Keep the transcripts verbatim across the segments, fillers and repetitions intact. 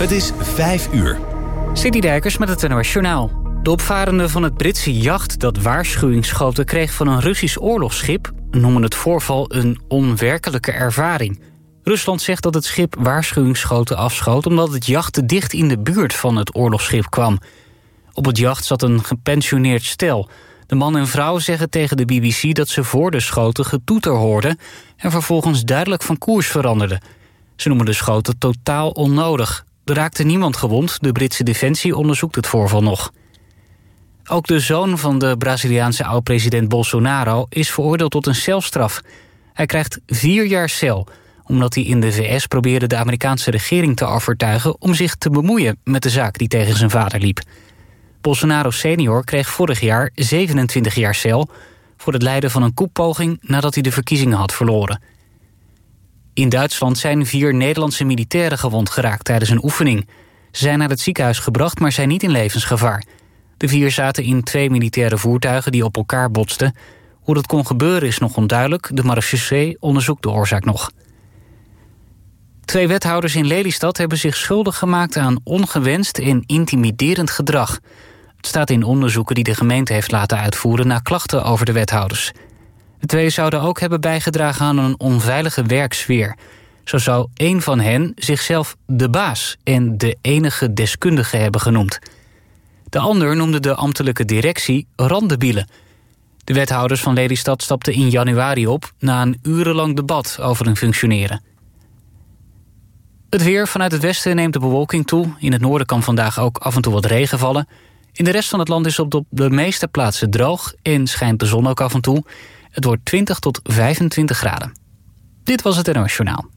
Het is vijf uur. City Dijkers met het N O S Journaal. De opvarenden van het Britse jacht dat waarschuwingsschoten kreeg van een Russisch oorlogsschip noemen het voorval een onwerkelijke ervaring. Rusland zegt dat het schip waarschuwingsschoten afschoot omdat het jacht te dicht in de buurt van het oorlogsschip kwam. Op het jacht zat een gepensioneerd stel. De man en vrouw zeggen tegen de B B C dat ze voor de schoten getoeter hoorden en vervolgens duidelijk van koers veranderden. Ze noemen de schoten totaal onnodig. Er raakte niemand gewond, de Britse defensie onderzoekt het voorval nog. Ook de zoon van de Braziliaanse oud-president Bolsonaro is veroordeeld tot een celstraf. Hij krijgt vier jaar cel, omdat hij in de V S probeerde de Amerikaanse regering te overtuigen om zich te bemoeien met de zaak die tegen zijn vader liep. Bolsonaro senior kreeg vorig jaar zevenentwintig jaar cel voor het leiden van een koepoging nadat hij de verkiezingen had verloren. In Duitsland zijn vier Nederlandse militairen gewond geraakt tijdens een oefening. Ze zijn naar het ziekenhuis gebracht, maar zijn niet in levensgevaar. De vier zaten in twee militaire voertuigen die op elkaar botsten. Hoe dat kon gebeuren is nog onduidelijk. De marechaussee onderzoekt de oorzaak nog. Twee wethouders in Lelystad hebben zich schuldig gemaakt aan ongewenst en intimiderend gedrag. Het staat in onderzoeken die de gemeente heeft laten uitvoeren na klachten over de wethouders. De twee zouden ook hebben bijgedragen aan een onveilige werksfeer. Zo zou één van hen zichzelf de baas en de enige deskundige hebben genoemd. De ander noemde de ambtelijke directie randebielen. De wethouders van Lelystad stapten in januari op na een urenlang debat over hun functioneren. Het weer vanuit het westen neemt de bewolking toe. In het noorden kan vandaag ook af en toe wat regen vallen. In de rest van het land is het op de meeste plaatsen droog en schijnt de zon ook af en toe. Het wordt twintig tot vijfentwintig graden. Dit was het N O S Journaal.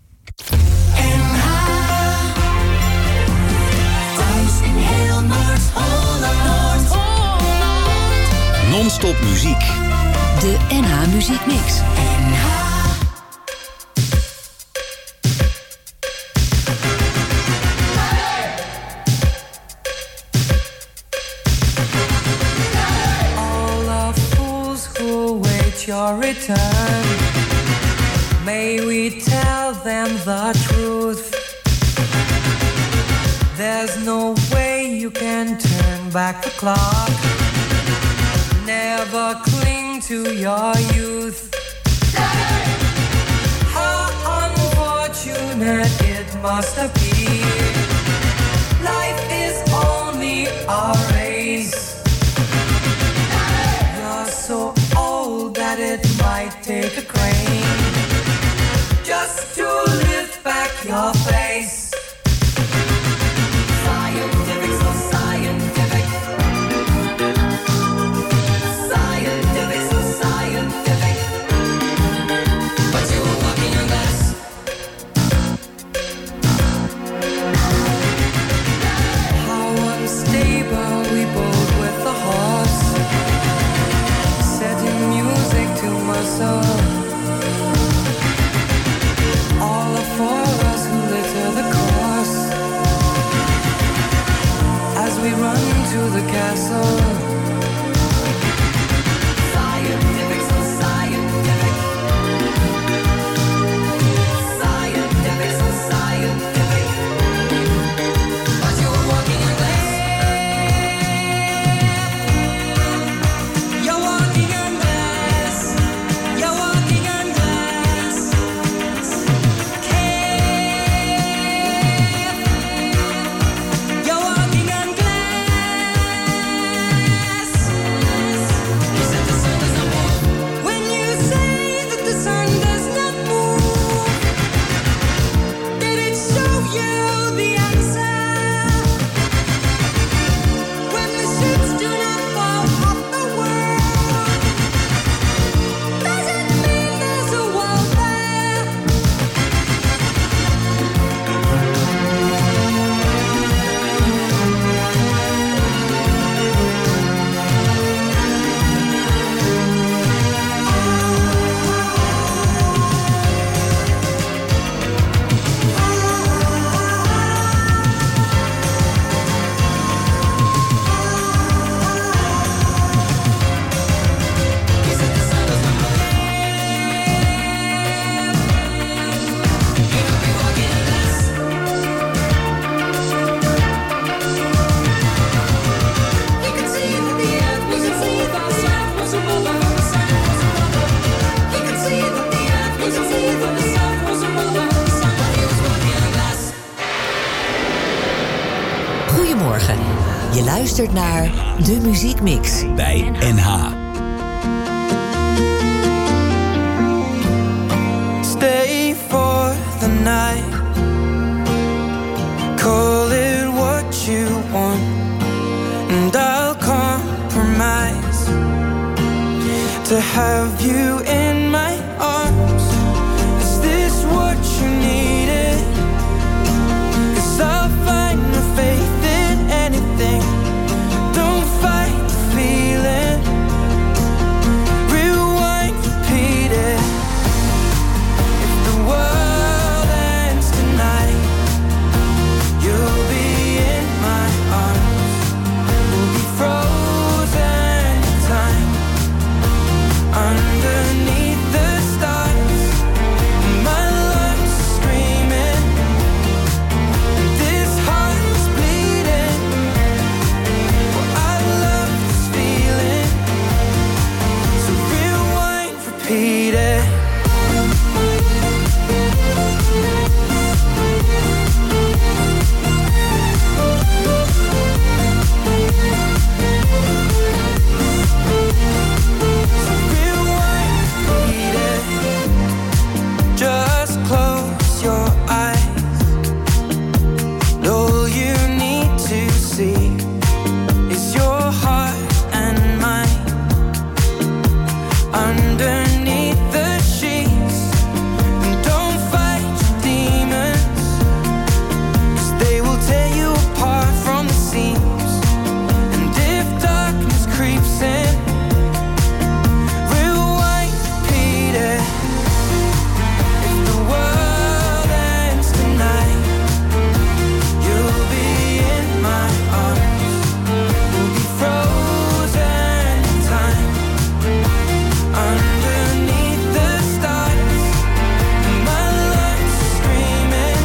Non-stop muziek. De N H Muziek Mix. Your return, may we tell them the truth. There's no way you can turn back the clock. Never cling to your youth. How unfortunate it must have been. Life is only a race. You're so that it might take a crane just to lift back your face. Scientific, so scientific. Scientific, so scientific. But you're walking on glass. Je luistert naar De Muziekmix bij N H. Stay for the night. Call it what you want, and I'll compromise to have you in my arms. Is this what you needed? 'Cause I'll find my faith in anything. Don't fight the feeling. Rewind, repeat it. If the world ends tonight, you'll be in my arms. We'll be frozen in time underneath the stars. My lungs are screaming, this heart is bleeding. Well, I love this feeling, so rewind, repeat it. Just close your eyes. All you need to see is your heart and mine underneath the sheets. And don't fight your demons, 'cause they will tear you apart from the seams. And if darkness creeps in, rewind, repeat it. If the world ends tonight, you'll be in my arms. We'll be frozen in time underneath the stars. My lungs are screaming,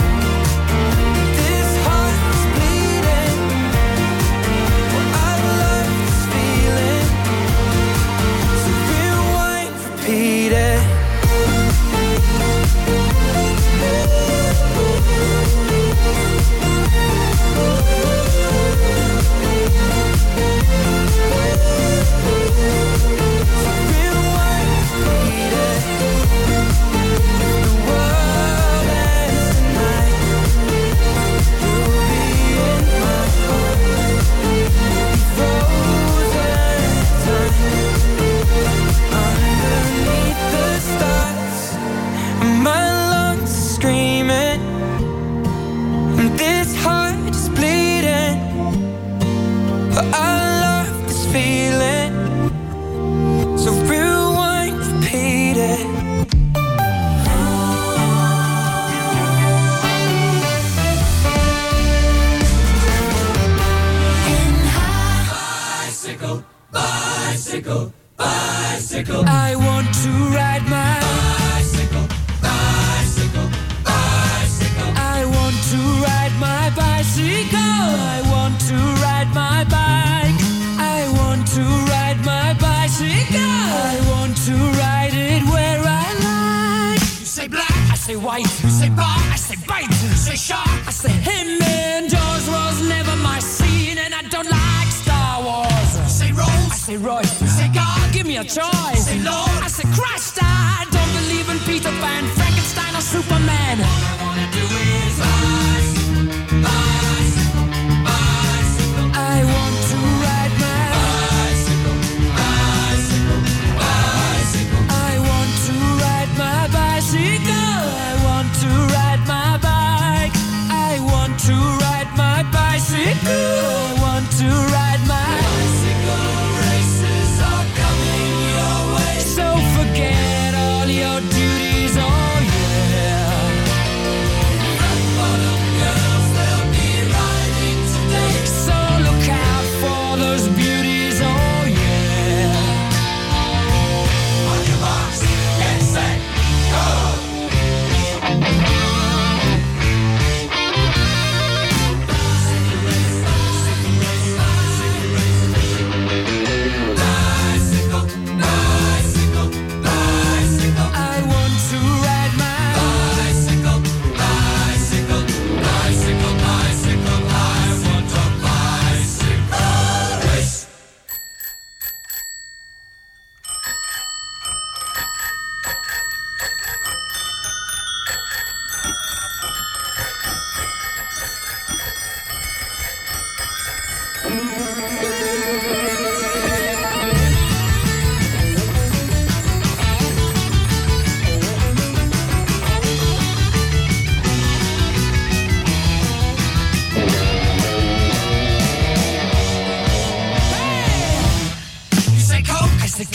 this heart is bleeding. Well, I love this feeling, so rewind, repeat it. My lungs are screaming, and this heart is bleeding. But I love this feeling, so rewind, repeat it. Bicycle, bicycle, bicycle. I want to ride my bicycle, bicycle, bicycle. I want to ride my bicycle. I want to ride my bike. I want to ride my bicycle. I want to ride it where I like. You say black, I say white. You say bar, I say bite. You say shark, I say him. And Jaws was never my scene, and I don't like Star Wars. You say Rose, I say Royce. You say God, give me a choice. You say Lord, I say Christ. I don't believe in Peter Pan, Frankenstein, or Superman. All I wanna do is rise, rise, bicycle. I want to ride my bicycle, bicycle, bicycle. I want to ride my bicycle. I want to ride my bike. I want to ride my bicycle. I want to ride my bicycle. Races are coming your way, so forget all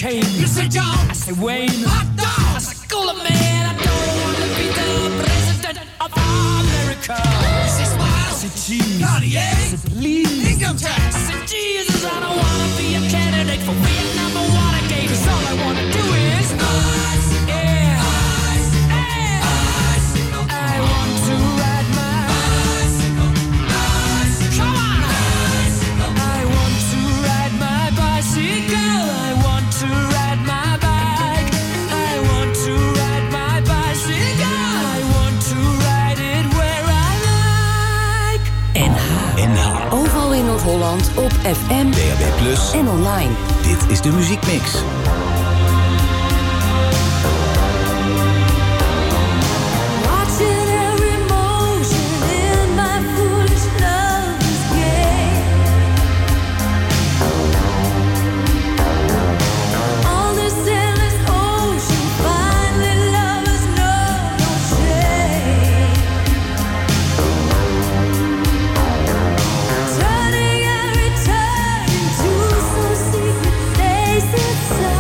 cocaine. You say John, I say Wayne. Hot dog, I say cooler man. I don't want to be the president of America. I say smile, I say cheese, Cartier, I say please, income tax. I say Jesus, I don't want to be a candidate for Vietnam or Watergate. 'Cause all I want to do is ice, yeah, ice, yeah, icicle. I want to ride my bicycle, bicycle. Come on, bicycle. I want to ride my bicycle. I want to ride my bike. I want to ride my bicycle. I want to ride it where I like. N H. N H. Overal in Noord-Holland op F M, D A B plus, en online. dit is de muziekmix. Watching every motion in my foolish lover's game. On this endless ocean, finally lovers know no shame. Turning every turn into some secret place inside.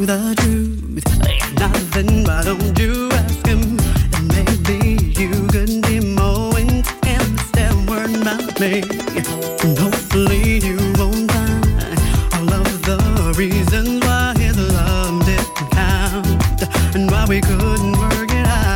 the truth. If nothing, why don't you ask him? And maybe you could be more intense than word about me. And hopefully you won't find all of the reasons why his love didn't count and why we couldn't work it out.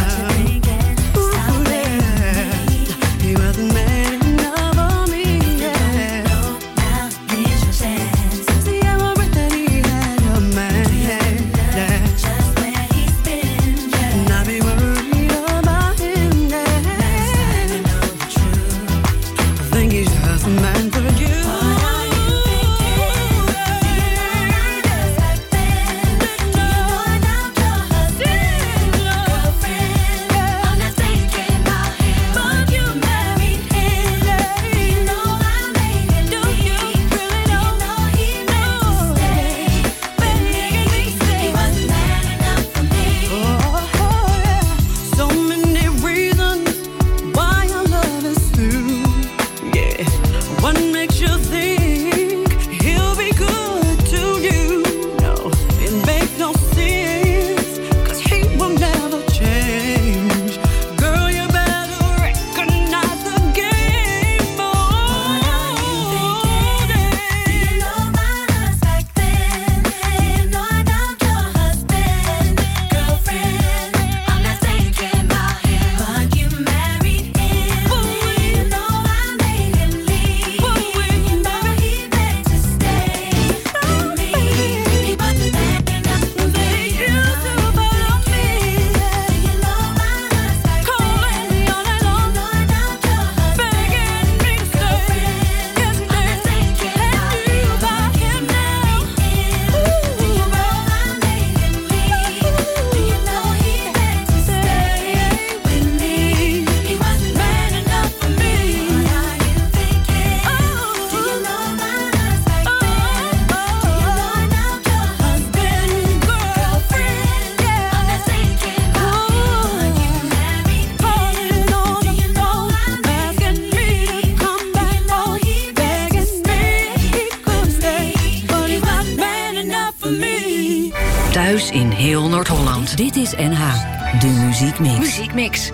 Thuis in heel Noord-Holland. Dit is N H, de muziekmix. Muziekmix.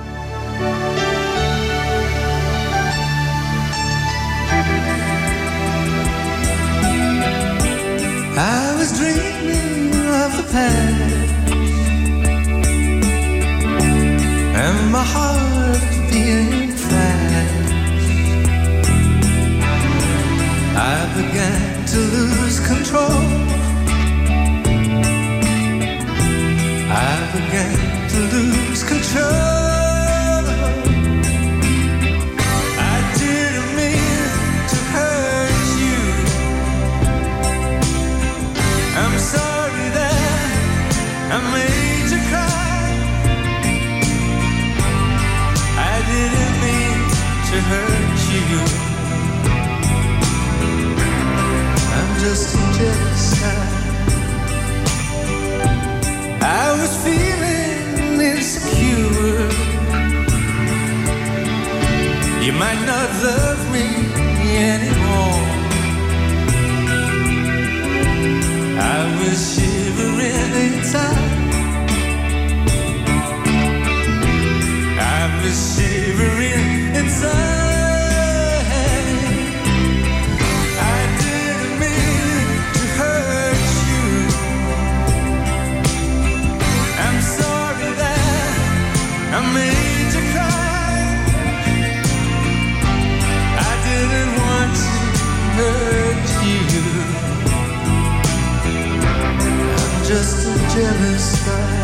I was dreaming of the past and my heart being fast. I began to lose control. I began to lose control. I didn't mean to hurt you. I'm sorry that I made you cry. I didn't mean to hurt you. I'm just a jealous guy. I was feeling insecure. You might not love me anymore. I was shivering inside. I was shivering inside. I made you cry. I didn't want to hurt you. I'm just a jealous guy.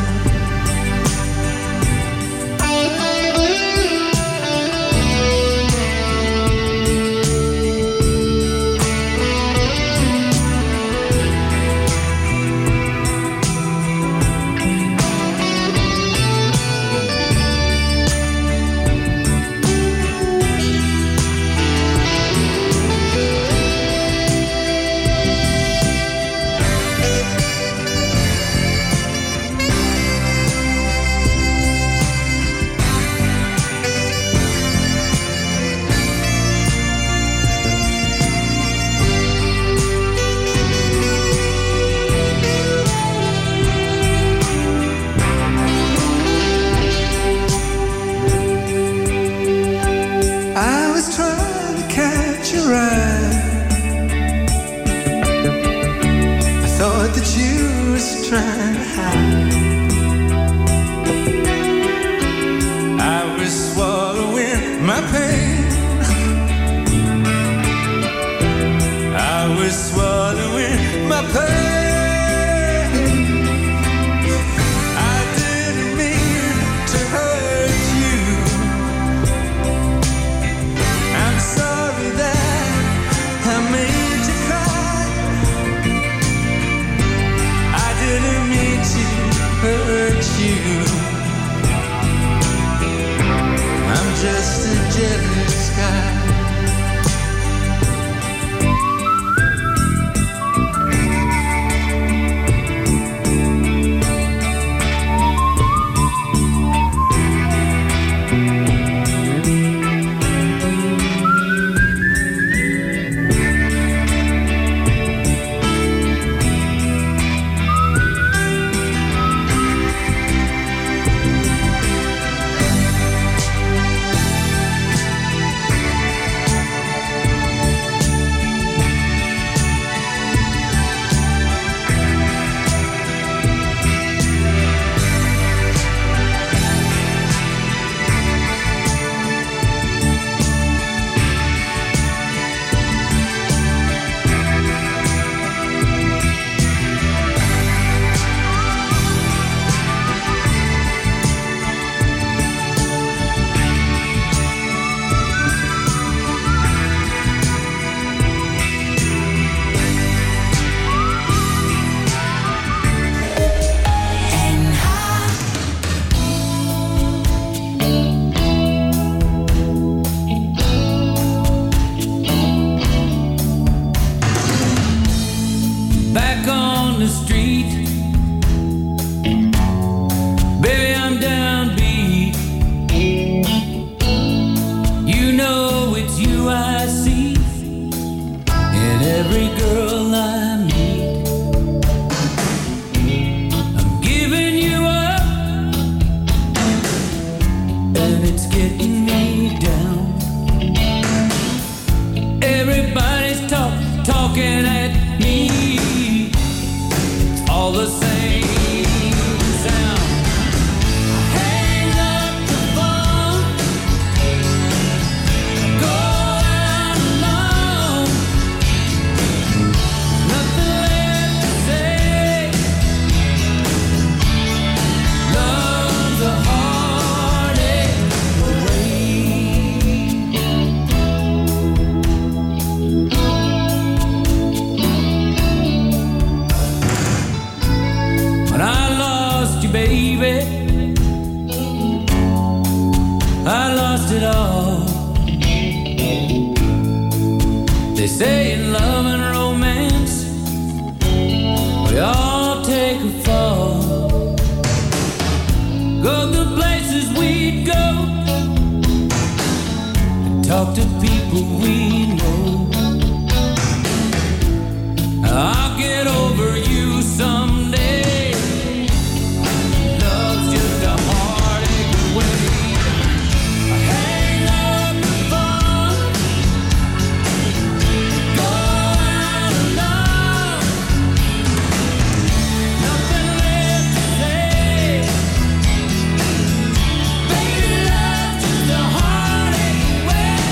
trying to hide. I was swallowing my pain. I was swallowing my pain. Just a jealous guy.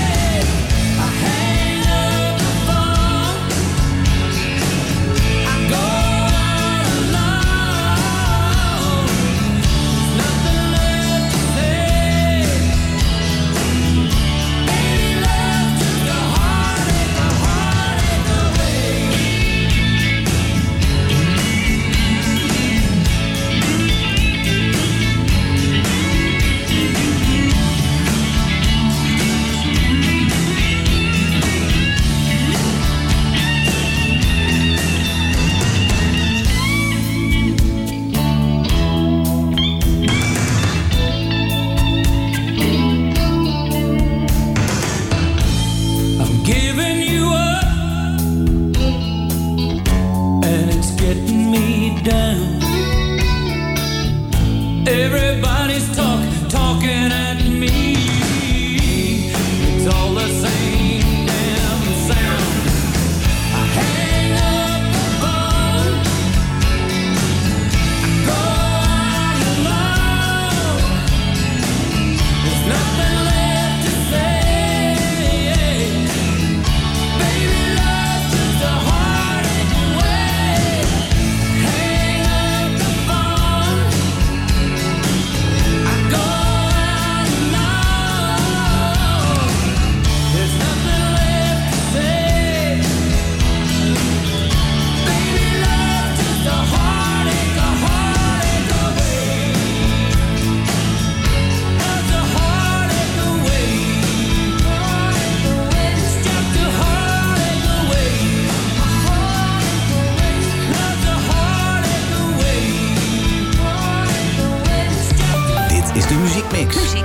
Go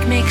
Muziekmix.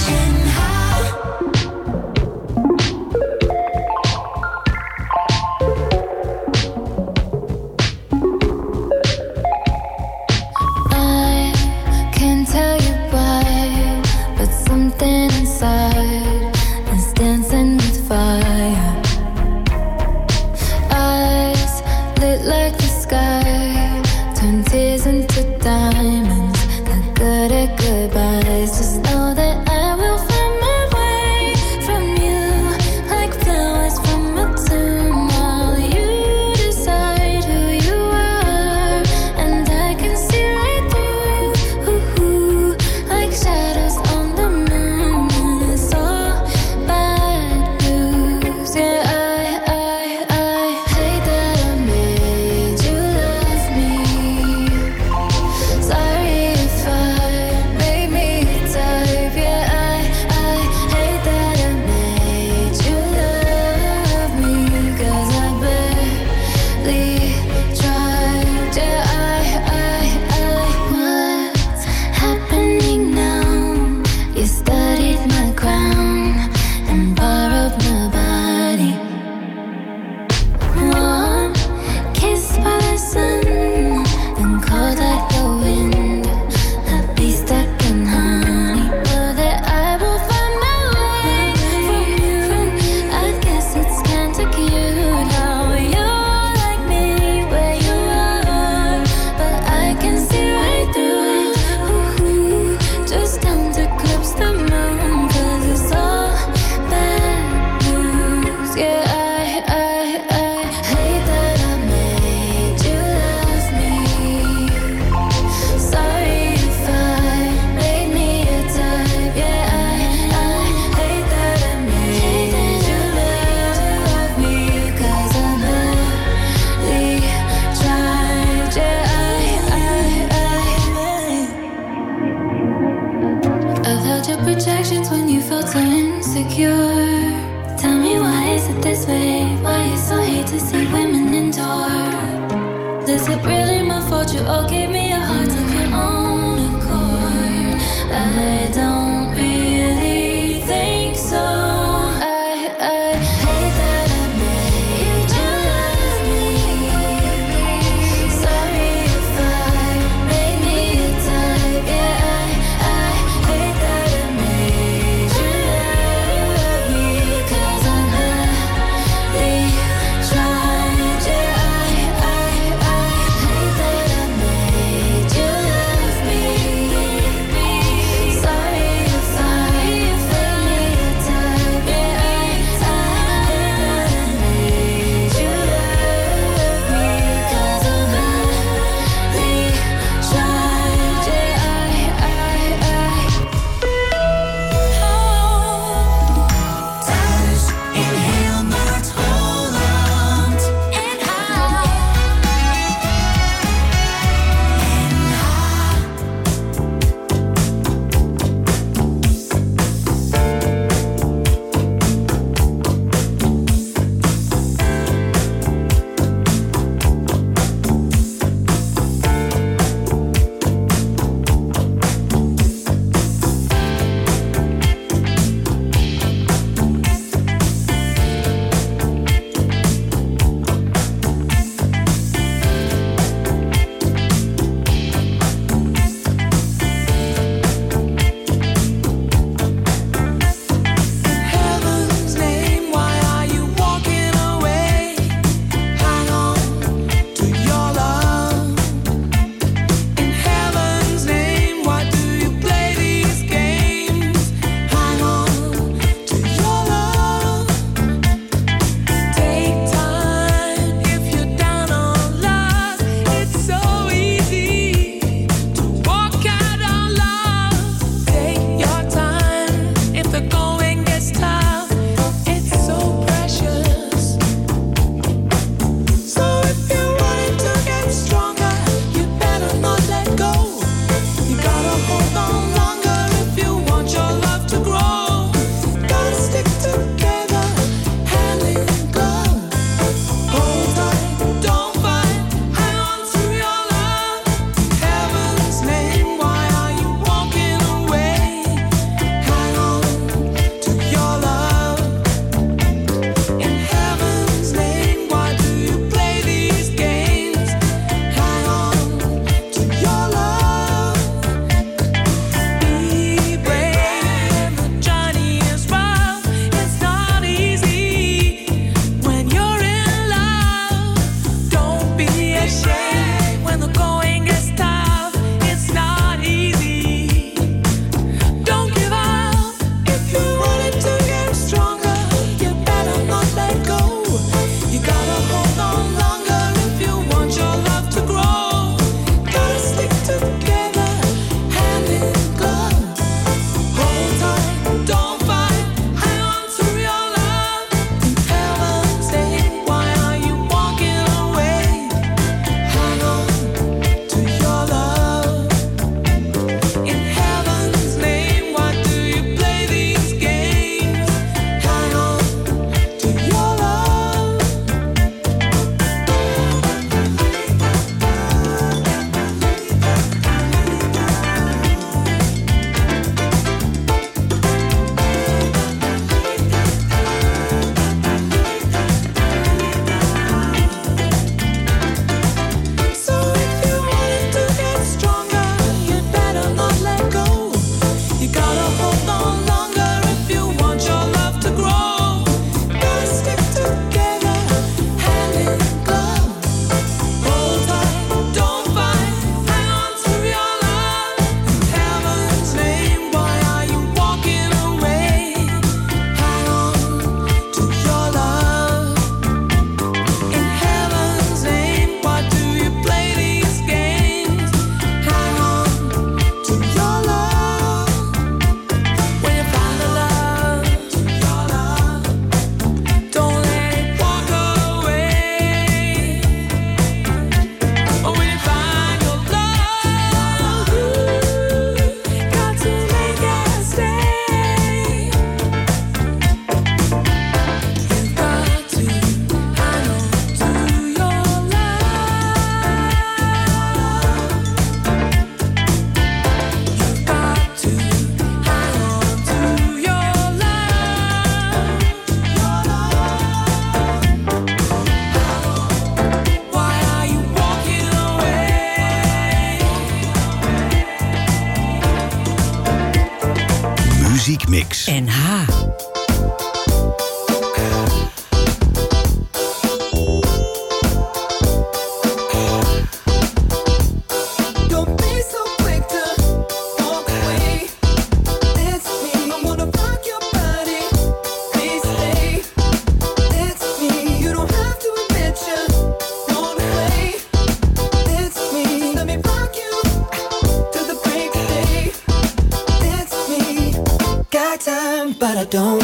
Try, yeah, I, I, I hate that I made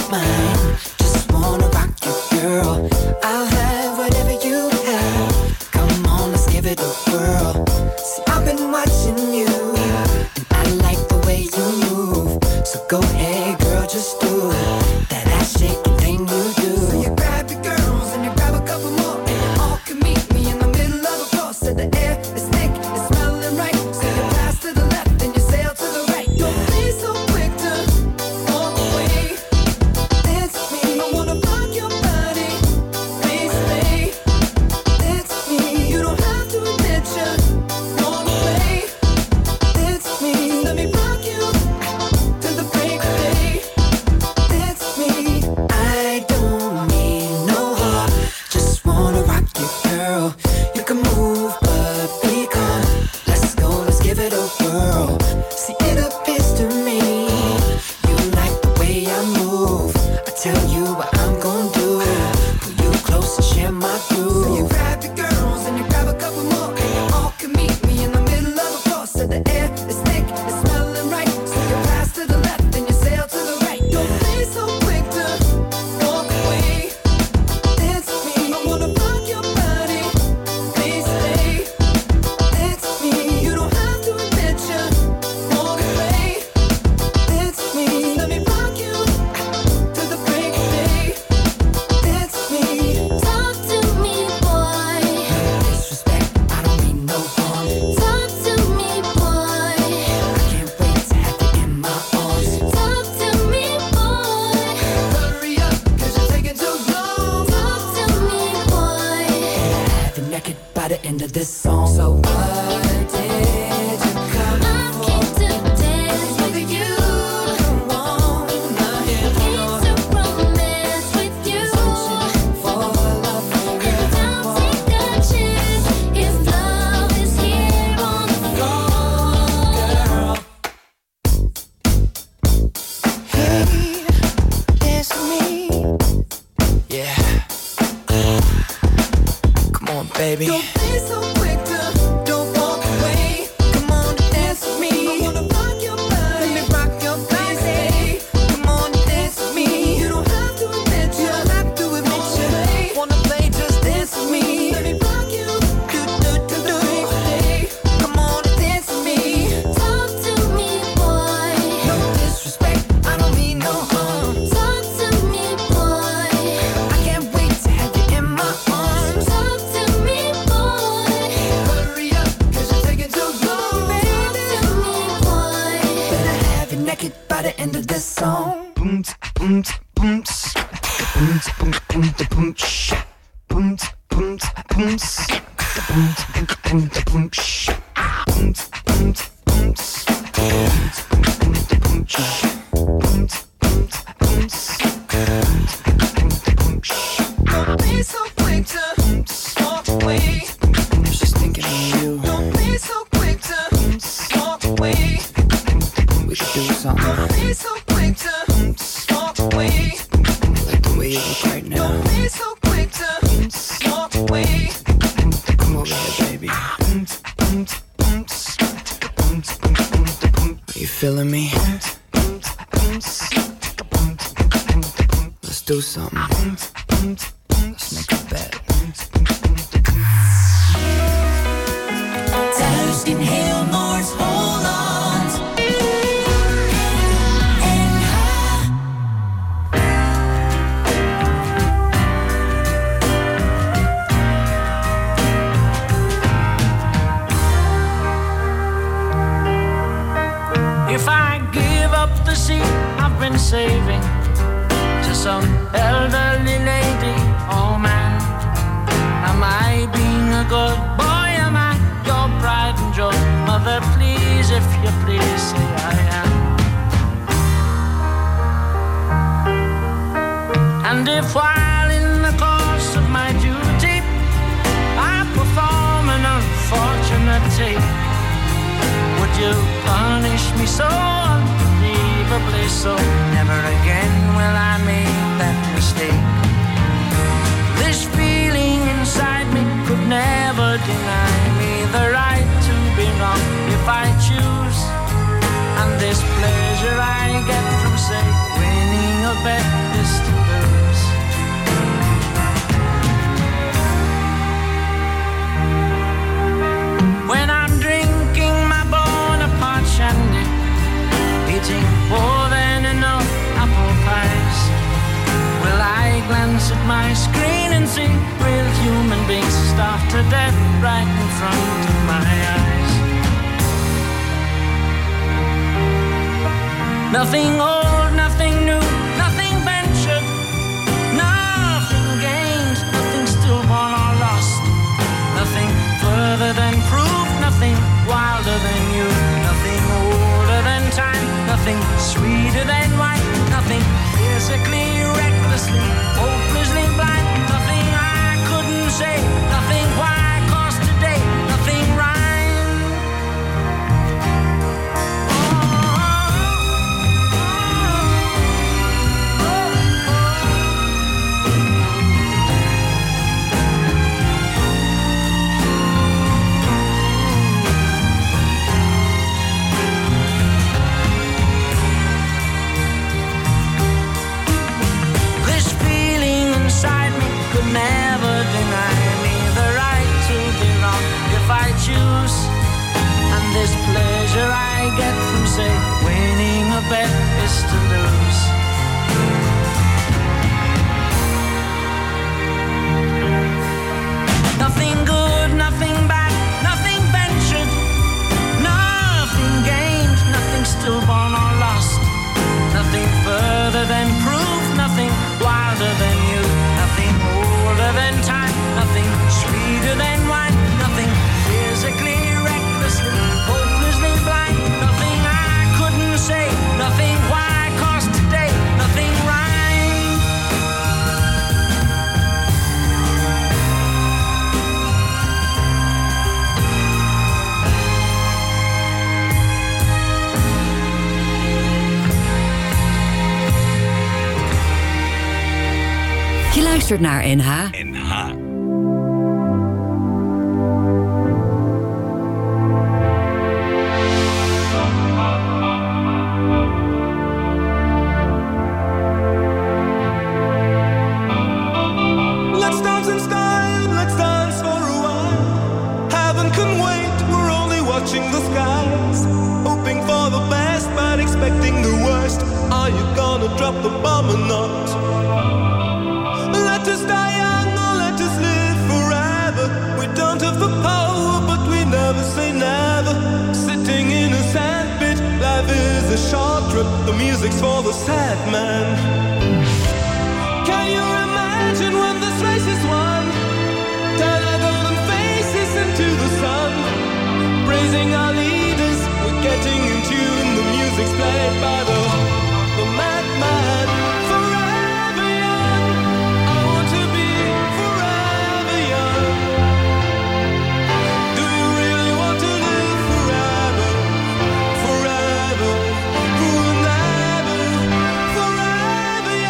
mine. Just wanna rock you, girl. I'll have whatever you have. Come on, let's give it a whirl. See, I've been watching you, and I like the way you move. So go ahead, girl, just do that ass shaking thing you do. So you grab your girls and you grab a couple more, and you all can meet me in the middle of the floor. So the air is thick, it's smelling right. So you pass to the left and you sail to the right. Don't be so quick to walk away. Dance with me, I wanna rock your body. Please stay. Dance with me, you don't have to admit you wanna play. Dance with me, let me rock you till the break of day. Dance with me, I don't need no heart. Just wanna rock you, girl. You can move, but be calm. Let's go, let's give it a whirl. See, it appears to me you like the way I move. I tell you what I'm gonna do. Pull you close and share my groove. So you grab your girls and you grab a couple more, and you all can meet me in the middle of the floor. So the air is thick, it's smelling right. So you pass to the left and you sail to the right. Don't be so quick to walk away. Dance with me, I wanna rock your body. Please stay. Dance with me, you don't have to admit you wanna play. Dance with me, let me rock you till the break of day. Dance with me. Talk to me, boy. Disrespect, I don't mean no harm. Talk to me, boy. I can't wait to have you in my arms. Talk to me, boy. Hurry up, cause you're taking too long. Talk to me, boy. Have you naked by the end of this song. So what did you come I came to dance with you. wanna hear Came to romance with you. for love And I'll take a chance if love is here on the floor. girl? Hey, dance with me. Yeah. Come on, baby. Don't be so quick to don't walk away. Come on, dance with me. I wanna rock your body. Let me rock your body. Come on, dance with me. You don't have to admit you. You don't have to admit you. Wanna play, just dance with me. Let me rock you. Do do do do. Come on, dance with me. Talk to me, boy. No disrespect, I don't mean no harm. Talk to me, boy. I can't wait to have you in my arms. Talk to me, boy. Hurry up, cause you're taking too long, baby. Talk to me, boy. Better have you naked by the end of this song. Boom, boom, boom, boom, boom, boom, boom, boom, boom, boom, boom, boom, boom, Don't be so quick to walk away. I was just thinking of you. Don't be so quick to walk away. We should do something. Don't be so quick to walk away. I like the way you look right now. Don't be so quick to walk away. Come over here, baby. Are you feeling me? Let's do something. Let's make a bet. Thuis in heel Noord-Holland. N H. If I give up the seat I've been saving to some elderly lady, oh man, am I being a good boy? Am I your pride and joy? Mother, please, if you please, say I am. And if while in the course of my duty I perform an unfortunate tape, would you punish me so unbelievably so? Never again will I make that mistake. This feeling inside me could never deny me the right to be wrong if I choose. And this pleasure I get from, say, winning a bet glance at my screen and see real human beings starved to death right in front of my eyes. Nothing old, nothing new, nothing ventured, nothing gained, nothing stillborn or lost, nothing further than proof, nothing wilder than you, nothing older than time, nothing sweeter than wine, nothing physically, recklessly, hopelessly blind, nothing I couldn't say, nothing why, cause today, nothing rhyme. Never deny me the right to be wrong if I choose. And this pleasure I get from, say, winning a bet is to lose. Nothing good, nothing bad, nothing ventured, nothing gained, nothing stillborn or lost, nothing further than proof, nothing wilder than you, nothing older than time, nothing sweeter than wine, nothing physically, recklessly, hopelessly blind, nothing I couldn't say, nothing why, cause today, nothing rhyme. Je luistert naar N H. N H. Let's dance in style, let's dance for a while. Heaven can wait, we're only watching the skies. Hoping for the best, but expecting the worst. Are you gonna drop the bomb or not? Let us die young or let us live forever. We don't have the power, but we never say never. Sitting in a sandpit, life is a short trip. The music's for the sad man. Can you imagine when this race is won? Turn our golden faces into the sun. Praising our leaders, we're getting in tune. The music's played by the, the madman. Forever young, I want to be forever young. Do you really want to live forever? Forever, forever, forever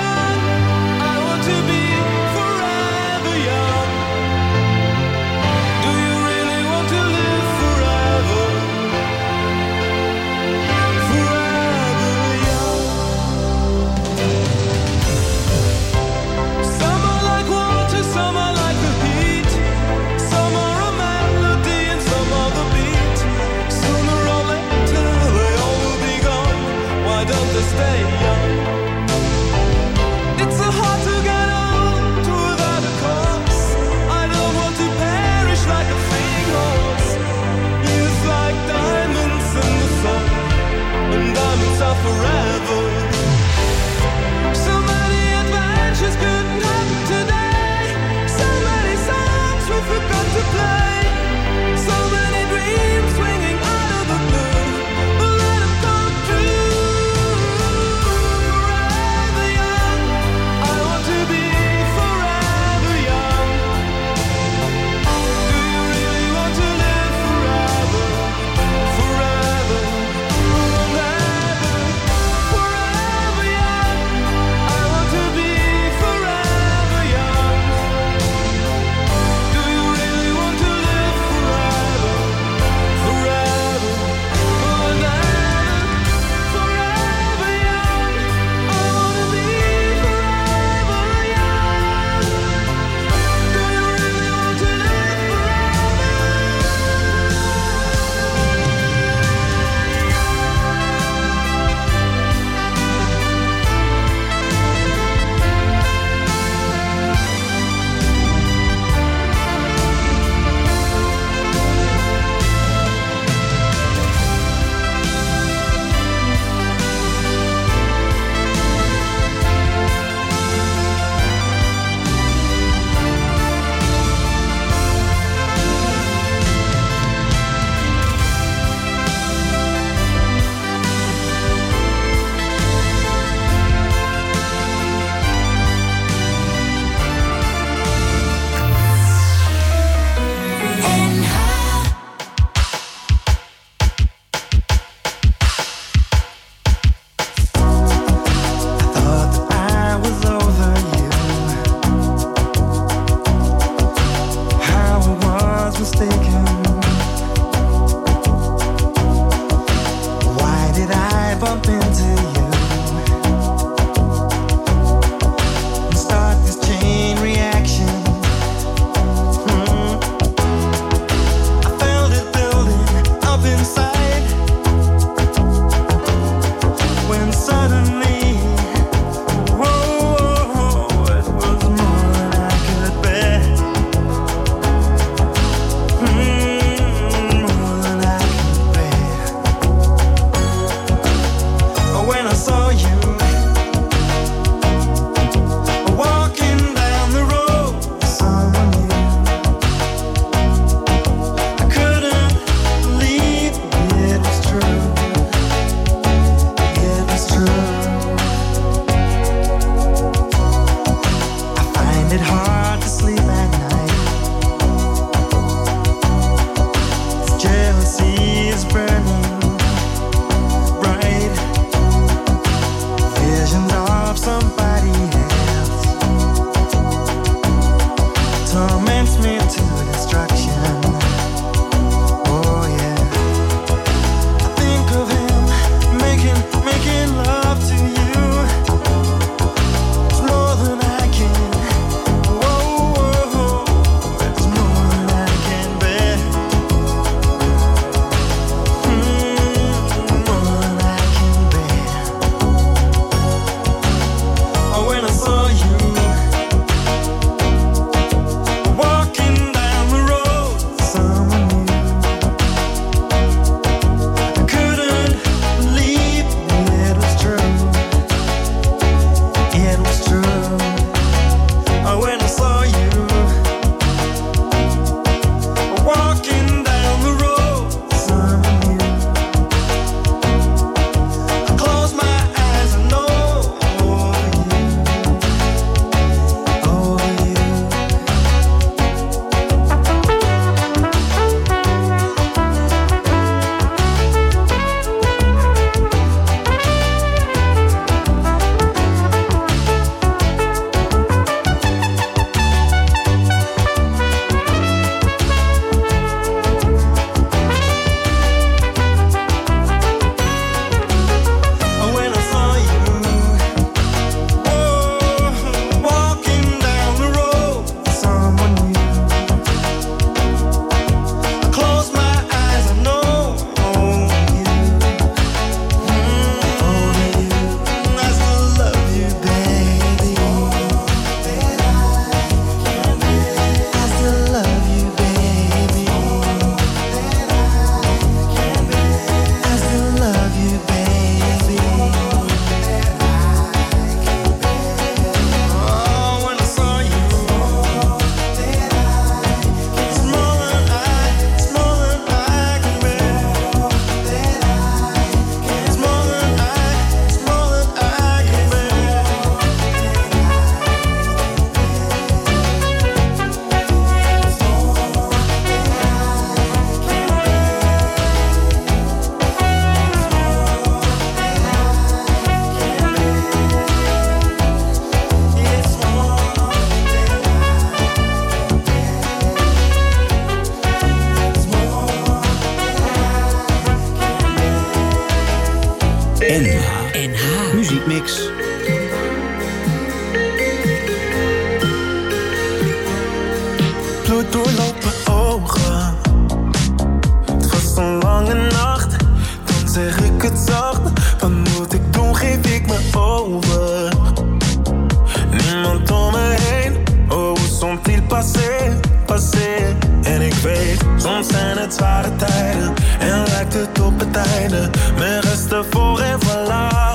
passé, passé. En ik weet, soms zijn het zware tijden en lijkt het op het einde. Mijn resten voor en voilà.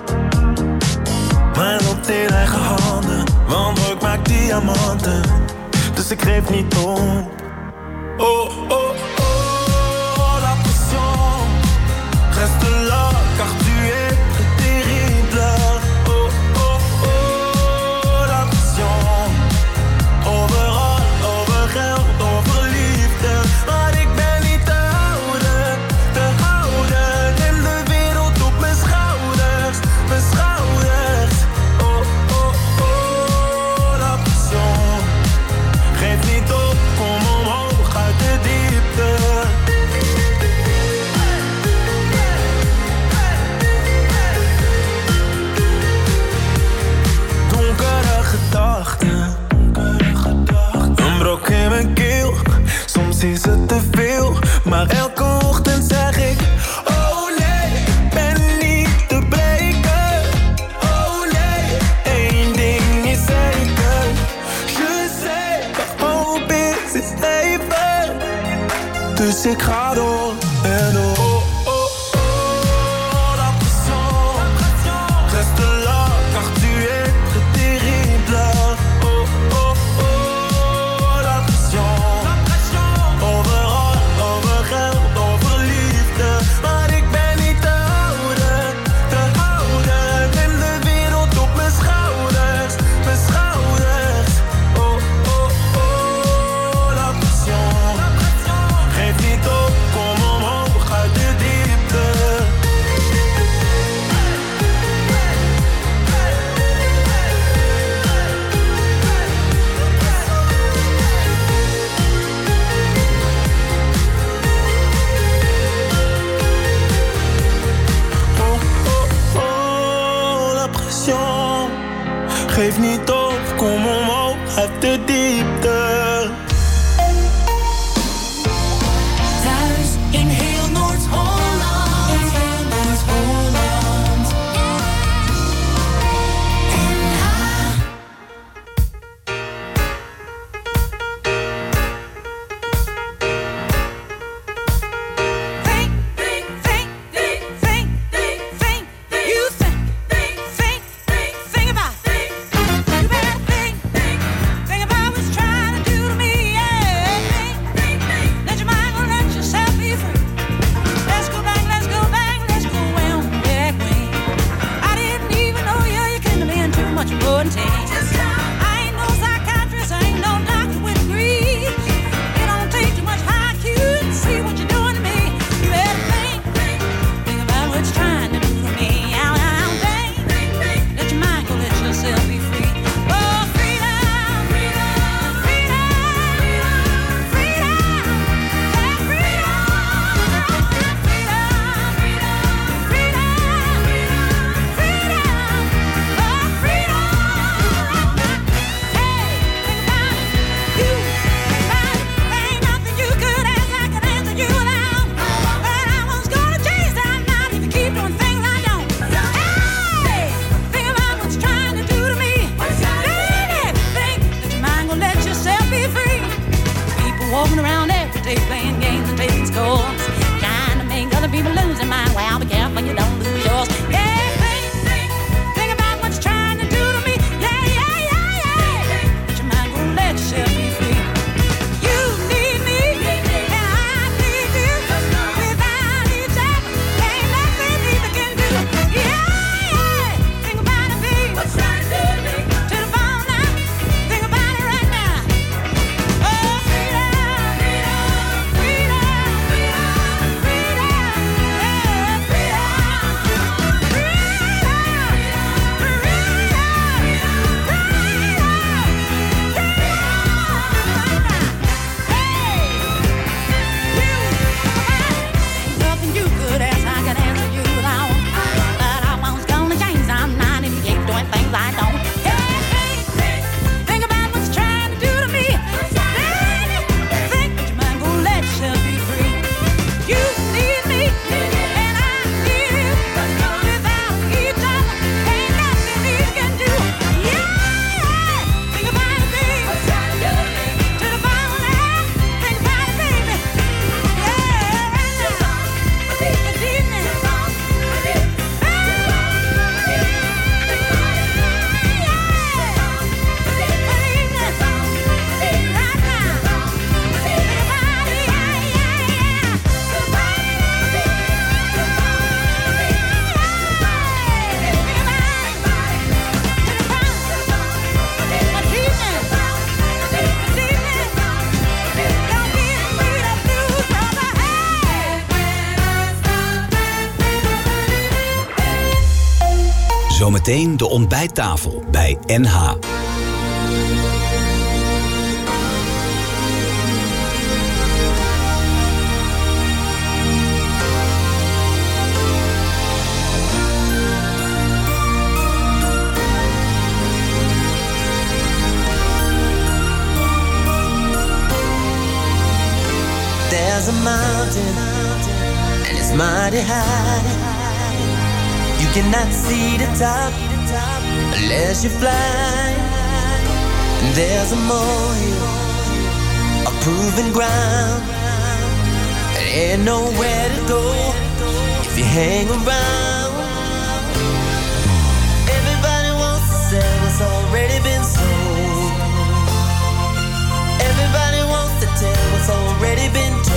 Mijn lot in eigen handen, want ik maak diamanten. Dus ik geef niet op. Oh, oh, oh, la pression reste là, car tu es terrible. Oh, oh, oh, la pression. Overal, over geld, over liefde. Maar ik ben niet te houden, te houden. In de wereld op mijn schouders, mijn schouders. Oh, oh, oh, la pression. Geef niet op, kom omhoog uit de diepte. Donkere gedachten, een brok in mijn keel. Soms is het te veel, maar elke ochtend zeg ik: oh nee, ik ben niet te breken. Oh nee, één ding is zeker. Je sais, wat hoop is, is even. Dus ik ga door en door. Oh, oh, oh, la pression reste là, car tu es terrible. Oh, oh, oh, la pression. Overal, over geld, over liefde. Maar ik ben niet te houden, te houden. In de wereld op mijn schouders, mijn schouders. Oh, oh, oh, la pression. Geef niet op, kom omhoog uit de diepte. Oh, oh, oh, la pression. Geef niet op, kom omhoog uit de diepte. Thuis in heel Noord-Holland. In heel Noord-Holland. N H. Think, think, think, think, think, think, think. You think, think, think, think, think about. You better think, think, think about what's trying. Zometeen de ontbijttafel bij N H. There's a mountain, and it's mighty high. You cannot see the top unless you fly. And there's a molehill, a proven ground. There ain't nowhere to go if you hang around. Everybody wants to sell what's already been sold. Everybody wants to tell what's already been told.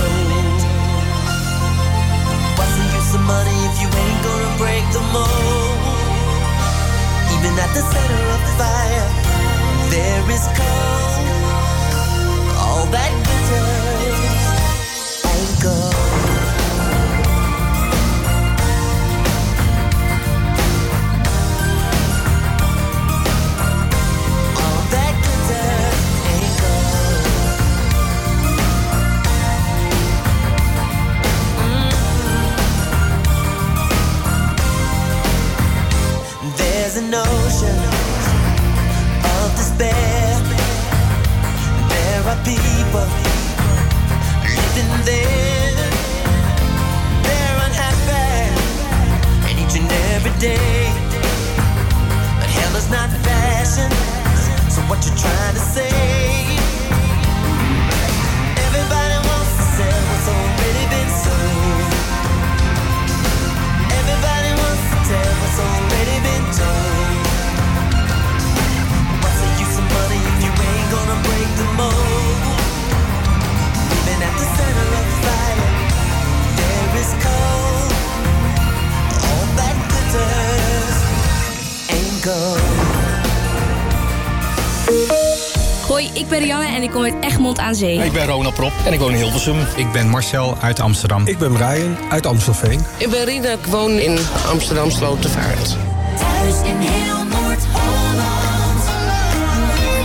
What's the use of money if you ain't gonna break the mold? Even at the center of the fire, there is cold. All that glitters ain't gold. An ocean of despair. There are people living there. They're unhappy, and each and every day. But hell is not fashion. So what you trying to say? Everybody wants to sell what's already been sold. Everybody wants to tell what's already been told. Gonna break the mold. Even at the center of the fire, there is cold. All that glitters ain't gold. Hoi, ik ben Rianne en ik kom uit Egmond aan Zee. Ik ben Ronald Prop en ik woon in Hilversum. Ik ben Marcel uit Amsterdam. Ik ben Brian uit Amstelveen. Ik ben Rina, ik woon in Amsterdam Slotervaart. Thuis in heel